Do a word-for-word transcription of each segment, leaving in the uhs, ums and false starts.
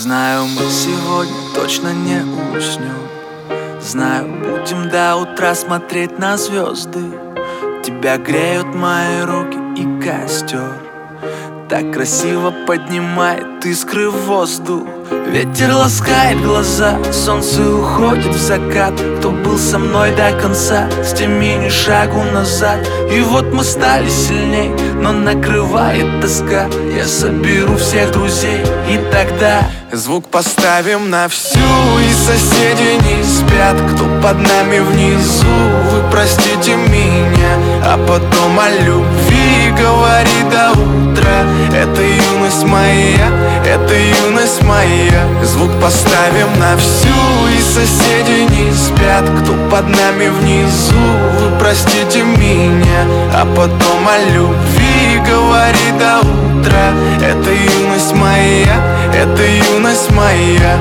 Знаю, мы сегодня точно не уснем. Знаю, будем до утра смотреть на звезды. Тебя греют мои руки и костер так красиво поднимает искры в воздух. Ветер ласкает глаза, солнце уходит в закат. Кто был со мной до конца, с теми ни шагу назад. И вот мы стали сильней, но накрывает тоска. Я соберу всех друзей, и тогда звук поставим на всю, и соседи не спят. Кто под нами внизу, вы простите меня. А потом о любви говори до утра. Это юность моя, это юность моя. Звук поставим на всю, и соседи не спят. Кто под нами внизу, вы простите меня. А потом о любви говори до утра. Это юность моя, это юность моя.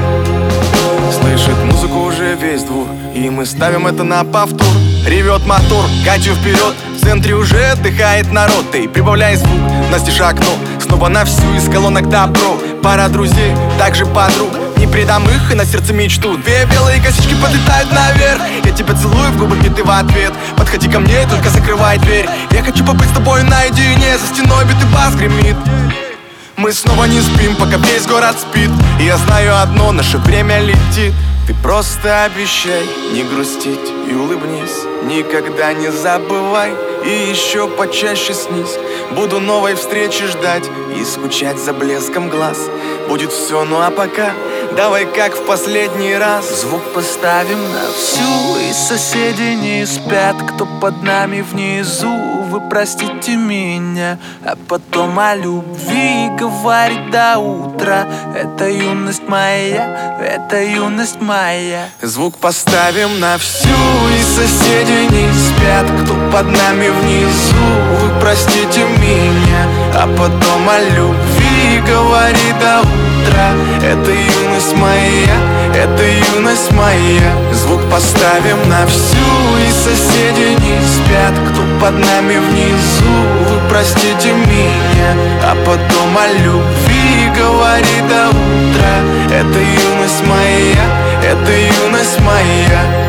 Слышит музыку уже весь двор, и мы ставим это на повтор. Ревет мотор, катю вперед, в центре уже отдыхает народ. Ты прибавляй звук, настежь окно, снова на всю, из колонок добро. Пара друзей, также подруг, не предам их и на сердце мечту. Две белые косички подлетают наверх, я тебя целую в губы, и ты в ответ. Подходи ко мне, только закрывай дверь. Я хочу побыть с тобой наедине, за стеной битый бас гремит. Мы снова не спим, пока весь город спит. И я знаю одно, наше время летит. Ты просто обещай не грустить и улыбнись. Никогда не забывай и еще почаще снись. Буду новой встречи ждать и скучать за блеском глаз. Будет все, ну а пока давай как в последний раз. Звук поставим на всю, и соседи не спят. Кто под нами внизу, вы простите меня. А потом о любви говорить до утра. Это юность моя, это юность моя. Звук поставим на всю, и соседи не спят. Кто под нами внизу, вы простите меня. А потом о любви говори до утра. Это юность моя, это юность моя. Звук поставим на всю, и соседи не спят. Кто под нами внизу, вы простите меня. А потом о любви говори до утра. Это юность моя, это юность моя.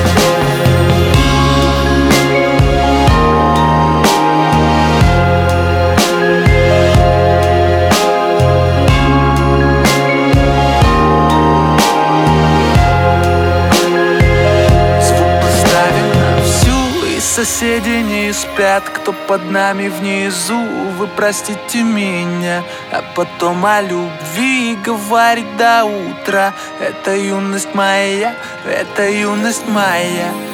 Соседи не спят, кто под нами внизу, вы простите меня. А потом о любви говорить до утра. Это юность моя, это юность моя.